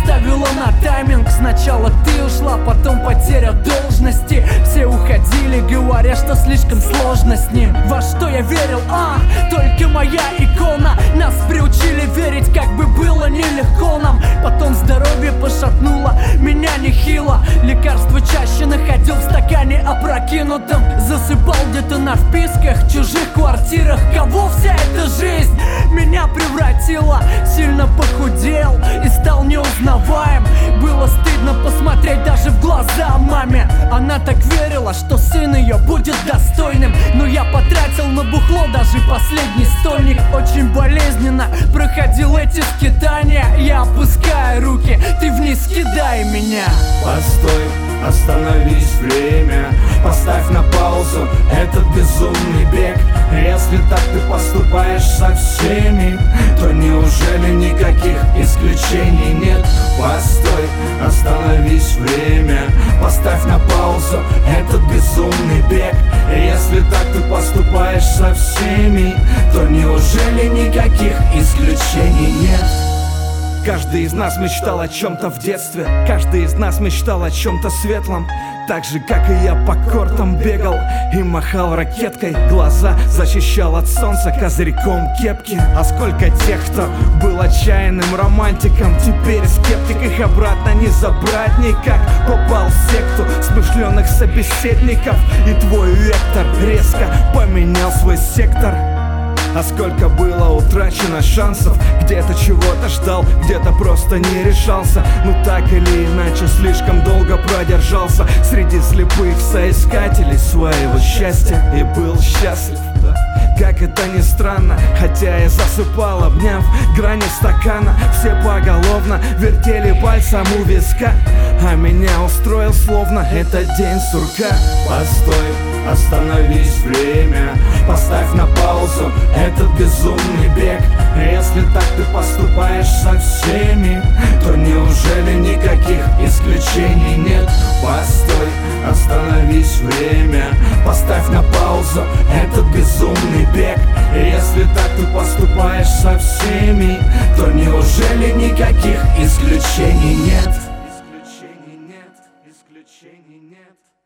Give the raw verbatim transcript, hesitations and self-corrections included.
поставила на тайминг. Сначала ты ушла, потом потеря должности. Все уходили, говоря, что слишком сложно с ним. Во что я верил, а, только моя икона. Нас приучили верить, как бы было нелегко нам. Потом здоровье пошатнуло, меня нехило. Лекарства чаще находил в стакане опрокинутом. Засыпал где-то на вписках, в чужих квартирах. Кого вся эта жизнь меня превратила? Сильно похудел и стал неузнаваем. Было стыдно посмотреть даже в глаза маме. Она так верила, что сын ее будет достойным. Но я потратил на бухло даже последний стольник. Очень болезненно проходил эти скитания. Я опускаю руки, ты вниз кидай меня. Постой, остановись, время. Поставь на паузу этот безумный бег. Если так ты поступаешь со всеми, то неужели никаких исключений нет? Постой, остановись, время. Поставь на паузу этот безумный бег. Если так ты поступаешь со всеми, то неужели никаких исключений нет? Каждый из нас мечтал о чем-то в детстве. Каждый из нас мечтал о чем-то светлом. Так же, как и я, по кортам бегал и махал ракеткой. Глаза защищал от солнца козырьком кепки. А сколько тех, кто был отчаянным романтиком, теперь скептик, их обратно не забрать никак. Попал в секту смышленых собеседников, и твой вектор резко поменял свой сектор. А сколько было утрачено шансов. Где-то чего-то ждал, где-то просто не решался. Ну так или иначе слишком долго продержался среди слепых соискателей своего счастья. И был счастлив, как это ни странно. Хотя и засыпал, обняв грани стакана. Все поголовно вертели пальцем у виска, а меня устроил словно этот день сурка. Постой, остановись, время. Поставь на паузу этот безумный бег. Если так ты поступаешь со всеми, то неужели никаких исключений нет? Постой, остановись, время. Поставь на паузу этот безумный бег. Если так ты поступаешь со всеми, то неужели никаких исключений нет? Исключений нет, исключений нет.